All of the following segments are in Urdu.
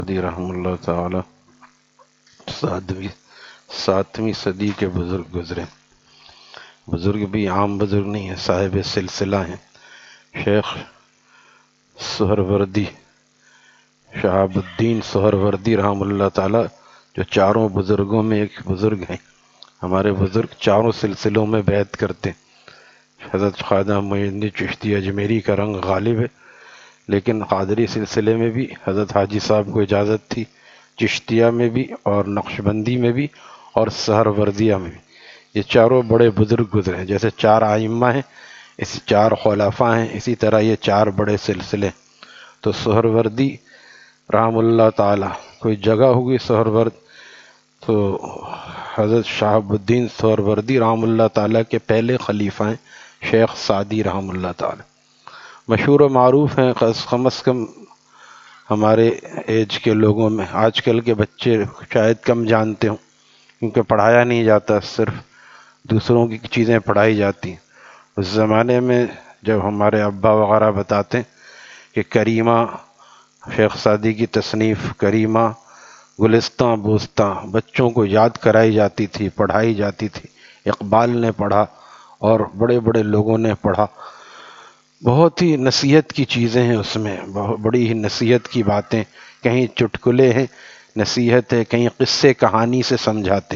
رحم اللہ تعالی ساتویں صدی کے بزرگ گزرے. بزرگ بھی عام بزرگ نہیں ہیں، صاحب سلسلہ ہیں. شیخ سہروردی، شہاب الدین سہروردی رحم اللہ تعالی، جو چاروں بزرگوں میں ایک بزرگ ہیں. ہمارے بزرگ چاروں سلسلوں میں بیعت کرتے ہیں. حضرت خواجہ معین الدین چشتی اجمیری کا رنگ غالب ہے، لیکن قادری سلسلے میں بھی حضرت حاجی صاحب کو اجازت تھی، چشتیہ میں بھی اور نقشبندی میں بھی اور سہروردیہ میں بھی. یہ چاروں بڑے بزرگ گزرے ہیں. جیسے چار ائمہ ہیں، اسی چار خلفاء ہیں، اسی طرح یہ چار بڑے سلسلے. تو سہروردی رحم اللہ تعالی، کوئی جگہ ہوگی سہرورد، تو حضرت شہاب الدین سہروردی رحم اللہ تعالی کے پہلے خلیفہ ہیں شیخ سعدی رحم اللہ تعالی. مشہور و معروف ہیں، کم از کم ہمارے ایج کے لوگوں میں. آج کل کے بچے شاید کم جانتے ہوں، کیونکہ پڑھایا نہیں جاتا، صرف دوسروں کی چیزیں پڑھائی جاتی ہیں. اس زمانے میں جب ہمارے ابا وغیرہ بتاتے ہیں کہ کریمہ، شیخ سعدی کی تصنیف کریمہ، گلستاں بوستاں بچوں کو یاد کرائی جاتی تھی، پڑھائی جاتی تھی. اقبال نے پڑھا اور بڑے بڑے لوگوں نے پڑھا. بہت ہی نصیحت کی چیزیں ہیں اس میں، بہت بڑی ہی نصیحت کی باتیں. کہیں چٹکلے ہیں، نصیحت ہے، کہیں قصے کہانی سے سمجھاتے.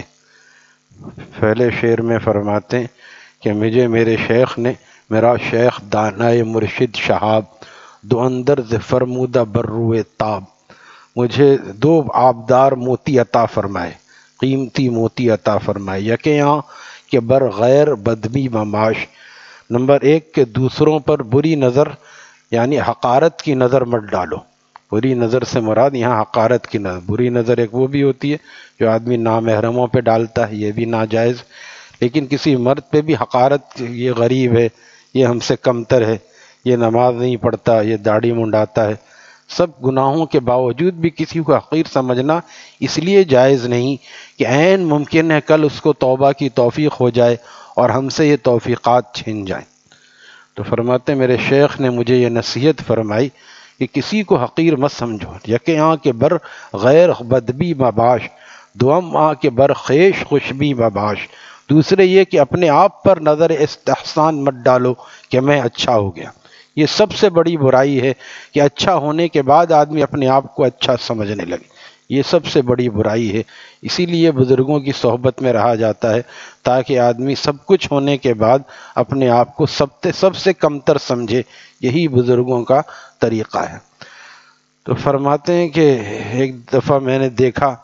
پہلے شعر میں فرماتے ہیں کہ مجھے میرے شیخ نے، میرا شیخ دانائے مرشد شہاب، دو اندر ز فرمودہ برروئے تاب، مجھے دو آبدار موتی عطا فرمائے، قیمتی موتی عطا فرمائے. یکیاں کہ بر غیر بدبی مماش، نمبر ایک کہ دوسروں پر بری نظر یعنی حقارت کی نظر مت ڈالو. بری نظر سے مراد یہاں حقارت کی نظر. بری نظر ایک وہ بھی ہوتی ہے جو آدمی نامحرموں پہ ڈالتا ہے، یہ بھی ناجائز. لیکن کسی مرد پہ بھی حقارت، یہ غریب ہے، یہ ہم سے کمتر ہے، یہ نماز نہیں پڑھتا، یہ داڑھی منڈاتا ہے، سب گناہوں کے باوجود بھی کسی کو حقیر سمجھنا اس لیے جائز نہیں کہ عین ممکن ہے کل اس کو توبہ کی توفیق ہو جائے اور ہم سے یہ توفیقات چھن جائیں. تو فرماتے ہیں میرے شیخ نے مجھے یہ نصیحت فرمائی کہ کسی کو حقیر مت سمجھو. یکے آں کے بر غیر بدبی مباش، دوم آں کے بر خیش خوشبی مباش. دوسرے یہ کہ اپنے آپ پر نظر استحسان مت ڈالو کہ میں اچھا ہو گیا. یہ سب سے بڑی برائی ہے کہ اچھا ہونے کے بعد آدمی اپنے آپ کو اچھا سمجھنے لگے. یہ سب سے بڑی برائی ہے. اسی لیے بزرگوں کی صحبت میں رہا جاتا ہے تاکہ آدمی سب کچھ ہونے کے بعد اپنے آپ کو سب سے کمتر سمجھے. یہی بزرگوں کا طریقہ ہے. تو فرماتے ہیں کہ ایک دفعہ میں نے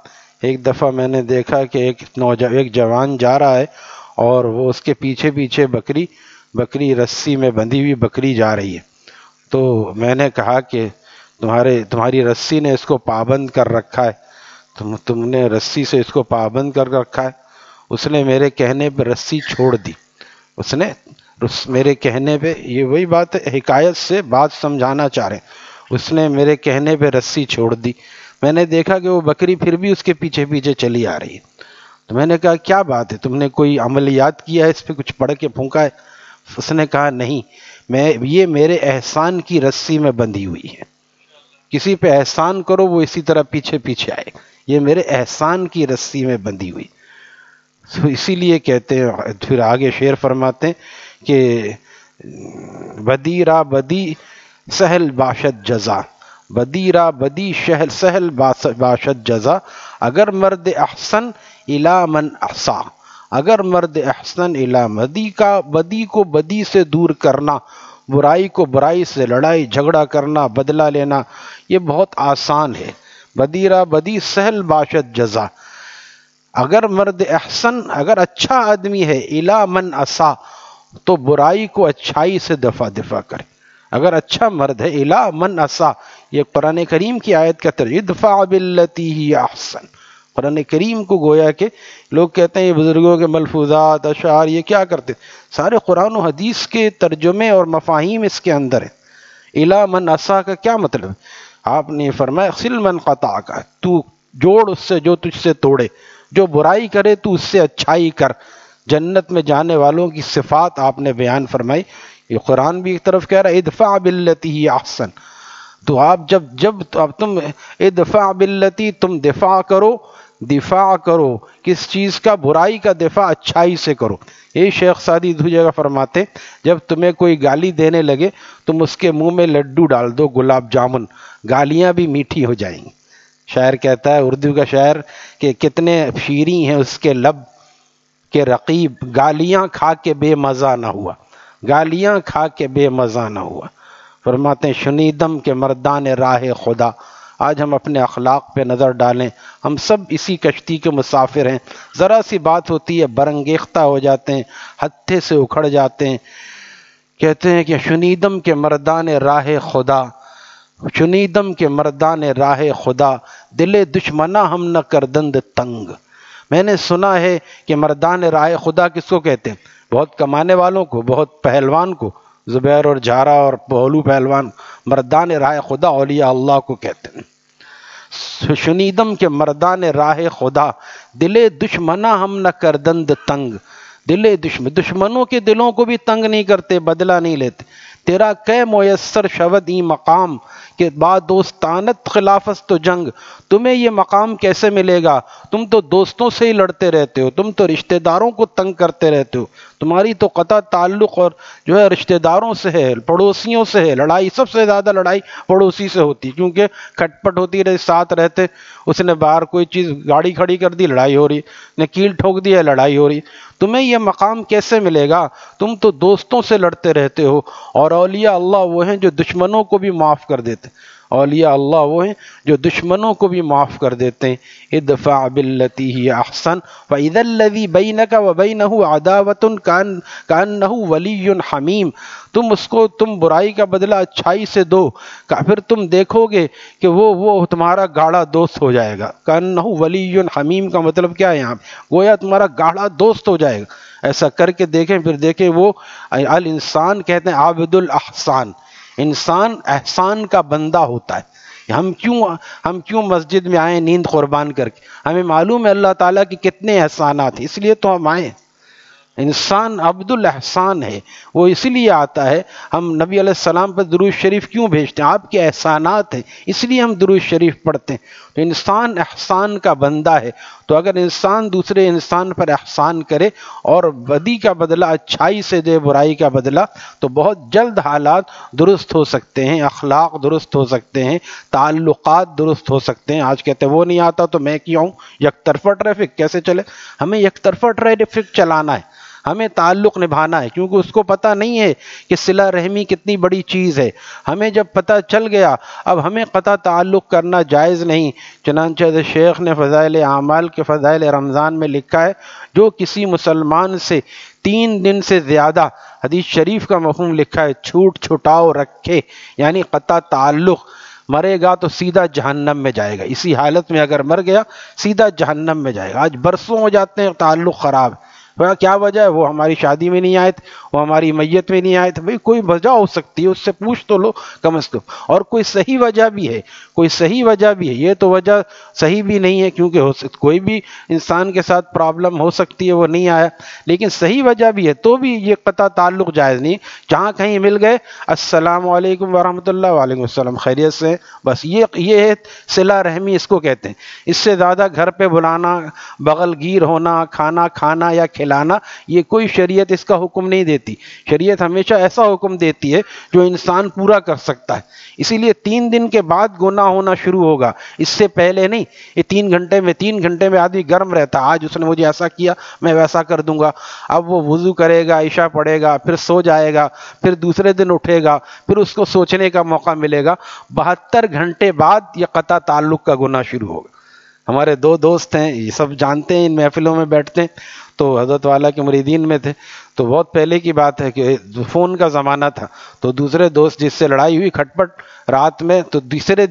دیکھا کہ ایک جوان جا رہا ہے اور وہ اس کے پیچھے پیچھے بکری رسی میں بندھی ہوئی بکری جا رہی ہے. تو میں نے کہا کہ تمہاری رسی نے اس کو پابند کر رکھا ہے، تم نے رسی سے اس کو پابند کر رکھا ہے. اس نے میرے کہنے پہ رسی چھوڑ دی. اس نے میرے کہنے پہ، یہ وہی بات ہے، حکایت سے بات سمجھانا چاہ رہے ہیں. اس نے میرے کہنے پہ رسی چھوڑ دی. میں نے دیکھا کہ وہ بکری پھر بھی اس کے پیچھے پیچھے چلی آ رہی ہے. تو میں نے کہا کیا بات ہے، تم نے کوئی عملیات کیا ہے، اس پہ کچھ پڑھ کے پھونکا ہے؟ اس نے کہا نہیں، یہ میرے احسان کی رسی میں بندھی ہوئی ہے. کسی پہ احسان کرو وہ اسی طرح پیچھے پیچھے آئے. یہ میرے احسان کی رسی میں بندھی ہوئی. تو اسی لیے کہتے ہیں، پھر آگے شعر فرماتے ہیں کہ بدی را بدی سہل باشد جزا، بدی را بدی سہل باشد جزا، اگر مرد احسن الی من احسا، اگر مرد احسن الی بدی کو بدی سے دور کرنا، برائی کو برائی سے لڑائی جھگڑا کرنا، بدلہ لینا، یہ بہت آسان ہے. بدی را بدی سہل باشد جزا، اگر مرد احسن، اگر اچھا آدمی ہے، الی من اسا، تو برائی کو اچھائی سے دفع کرے. اگر اچھا مرد ہے، الی من اسا، یہ قرآن کریم کی آیت کا ترجمہ، ادفع باللتی ہی احسن. قرآن کریم کو گویا کہ لوگ کہتے ہیں یہ بزرگوں کے ملفوظات اشعار یہ کیا کرتے، سارے قرآن و حدیث کے ترجمے اور مفاہیم اس کے اندر ہیں. الی من اسا کا کیا مطلب؟ آپ نے فرمایا سل من قطع کا، تو جوڑ اس سے جو تجھ سے توڑے، جو برائی کرے تو اس سے اچھائی کر. جنت میں جانے والوں کی صفات آپ نے بیان فرمائی. یہ قرآن بھی ایک طرف کہہ رہا ہے ادفع باللتی ہی احسن، تو آپ جب اب تم ادفع باللتی، تم دفاع کرو کس چیز کا؟ برائی کا دفاع اچھائی سے کرو. یہ شیخ سعدی دوسری جگہ فرماتے جب تمہیں کوئی گالی دینے لگے تم اس کے منہ میں لڈو ڈال دو، گلاب جامن، گالیاں بھی میٹھی ہو جائیں گی. شاعر کہتا ہے، اردو کا شاعر، کہ کتنے شیریں ہیں اس کے لب کہ رقیب، گالیاں کھا کے بے مزہ نہ ہوا، گالیاں کھا کے بے مزہ نہ ہوا. فرماتے ہیں شنیدم کے مردان راہ خدا. آج ہم اپنے اخلاق پہ نظر ڈالیں، ہم سب اسی کشتی کے مسافر ہیں. ذرا سی بات ہوتی ہے برانگیختہ ہو جاتے ہیں، ہتھے سے اکھڑ جاتے ہیں. کہتے ہیں کہ شنیدم کے مردان راہ خدا، شنیدم کے مردان راہ خدا، دل دشمنا ہم نہ کردند تنگ. میں نے سنا ہے کہ مردان راہ خدا کس کو کہتے ہیں؟ بہت کمانے والوں کو، بہت پہلوان کو، زبیر اور جارہ اور بہلو پہلوان. مردان راہ خدا اولیاء اللہ کو کہتے ہیں. شنیدم کے مردان راہ خدا، دل دشمنا ہم نہ کردند تنگ. دشمنوں کے دلوں کو بھی تنگ نہیں کرتے، بدلہ نہیں لیتے. تیرا کہ میسر شود ای مقام کہ با دوستانت خلافست تو جنگ. تمہیں یہ مقام کیسے ملے گا؟ تم تو دوستوں سے ہی لڑتے رہتے ہو، تم تو رشتہ داروں کو تنگ کرتے رہتے ہو. تمہاری تو قطع تعلق اور جو ہے رشتہ داروں سے ہے، پڑوسیوں سے ہے. لڑائی سب سے زیادہ لڑائی پڑوسی سے ہوتی، کیونکہ کھٹ پٹ ہوتی رہے، ساتھ رہتے. اس نے باہر کوئی چیز گاڑی کھڑی کر دی، لڑائی ہو رہی، نے کیل ٹھوک دیا، لڑائی ہو رہی. تمہیں یہ مقام کیسے ملے گا؟ تم تو دوستوں سے لڑتے رہتے ہو. اور اولیاء اللہ وہ ہیں جو دشمنوں کو بھی معاف کر دیتے. اولیاء اللہ وہ ہیں جو دشمنوں کو بھی معاف کر دیتے ہیں. ادفع باللتی ہی احسن فاذا الذی بینک وبینہ عداوۃ کانہ ولی حمیم. تم برائی کا بدلہ اچھائی سے دو، پھر تم دیکھو گے کہ وہ تمہارا گاڑھا دوست ہو جائے گا. کانہ ولی حمیم کا مطلب کیا ہے یہاں؟ گویا تمہارا گاڑھا دوست ہو جائے گا. ایسا کر کے دیکھیں، پھر دیکھیں وہ الانسان کہتے ہیں عابد الاحسان، انسان احسان کا بندہ ہوتا ہے. ہم کیوں مسجد میں آئے نیند قربان کر کے؟ ہمیں معلوم ہے اللہ تعالیٰ کی کتنے احسانات ہیں، اس لیے تو ہم آئے. انسان عبد الاحسان ہے، وہ اسی لیے آتا ہے. ہم نبی علیہ السلام پر درود شریف کیوں بھیجتے ہیں؟ آپ کے احسانات ہیں، اس لیے ہم درود شریف پڑھتے ہیں. تو انسان احسان کا بندہ ہے. تو اگر انسان دوسرے انسان پر احسان کرے اور بدی کا بدلہ اچھائی سے دے، برائی کا بدلہ، تو بہت جلد حالات درست ہو سکتے ہیں، اخلاق درست ہو سکتے ہیں، تعلقات درست ہو سکتے ہیں. آج کہتے ہیں وہ نہیں آتا تو میں کیا ہوں، یک طرفہ ٹریفک کیسے چلے؟ ہمیں یک طرفہ ٹریفک چلانا ہے، ہمیں تعلق نبھانا ہے، کیونکہ اس کو پتہ نہیں ہے کہ صلہ رحمی کتنی بڑی چیز ہے. ہمیں جب پتہ چل گیا اب ہمیں قطع تعلق کرنا جائز نہیں. چنانچہ شیخ نے فضائل اعمال کے فضائل رمضان میں لکھا ہے، جو کسی مسلمان سے 3 دن سے زیادہ، حدیث شریف کا مفہوم لکھا ہے، چھوٹ چھٹاؤ رکھے، یعنی قطع تعلق، مرے گا تو سیدھا جہنم میں جائے گا. اسی حالت میں اگر مر گیا سیدھا جہنم میں جائے گا. آج برسوں ہو جاتے ہیں تعلق خراب. کیا وجہ ہے؟ وہ ہماری شادی میں نہیں آئے تھے، وہ ہماری میت میں نہیں آئے تھے. بھئی کوئی وجہ ہو سکتی ہے، اس سے پوچھ تو لو کم از کم. اور کوئی صحیح وجہ بھی ہے، کوئی صحیح وجہ بھی ہے. یہ تو وجہ صحیح بھی نہیں ہے، کیونکہ کوئی بھی انسان کے ساتھ پرابلم ہو سکتی ہے، وہ نہیں آیا. لیکن صحیح وجہ بھی ہے تو بھی یہ قطع تعلق جائز نہیں. جہاں کہیں مل گئے السلام علیکم ورحمۃ اللہ، وعلیکم السلام، خیریت سے، بس یہ ہے صلہ رحمی، اس کو کہتے ہیں. اس سے زیادہ گھر پہ بلانا، بغل گیر ہونا، کھانا کھانا یا کھلانا، یہ کوئی شریعت اس کا حکم نہیں دیتی. شریعت ہمیشہ ایسا حکم دیتی ہے جو انسان پورا کر سکتا ہے. اسی لیے 3 دن کے بعد گناہ ہونا شروع ہوگا، اس سے پہلے نہیں. یہ 3 گھنٹے میں آدمی گرم رہتا، آج اس نے مجھے ایسا کیا میں ویسا کر دوں گا. اب وہ وضو کرے گا، عشاء پڑھے گا، پھر سو جائے گا، پھر دوسرے دن اٹھے گا، پھر اس کو سوچنے کا موقع ملے گا. 72 گھنٹے بعد یہ قطع تعلق کا گناہ شروع ہوگا. ہمارے 2 دوست ہیں، یہ سب جانتے ہیں، ان محفلوں میں بیٹھتے ہیں. تو حضرت والا کے مریدین میں تھے. تو بہت پہلے کی بات ہے کہ فون کا زمانہ تھا. تو دوسرے دوست جس سے لڑائی ہوئی کھٹ پٹ رات میں، تو تیسرے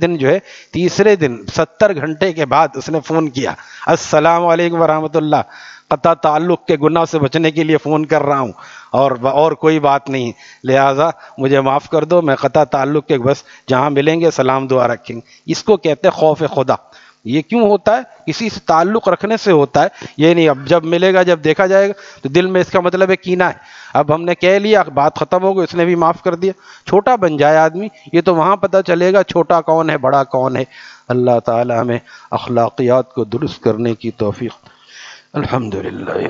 دن 70 گھنٹے کے بعد اس نے فون کیا، السلام علیکم ورحمۃ اللہ، قطع تعلق کے گناہ سے بچنے کے لیے فون کر رہا ہوں، اور کوئی بات نہیں، لہٰذا مجھے معاف کر دو، میں قطع تعلق کے بس جہاں ملیں گے سلام دعا رکھیں گے. اس کو کہتے ہیں خوف خدا. یہ کیوں ہوتا ہے؟ کسی سے تعلق رکھنے سے ہوتا ہے، یہ نہیں اب جب ملے گا جب دیکھا جائے گا تو دل میں اس کا مطلب ہے کینہ ہے، اب ہم نے کہہ لیا بات ختم ہو گئی، اس نے بھی معاف کر دیا، چھوٹا بن جائے آدمی، یہ تو وہاں پتہ چلے گا چھوٹا کون ہے بڑا کون ہے۔ اللہ تعالی ہمیں اخلاقیات کو درست کرنے کی توفیق۔ الحمدللہ۔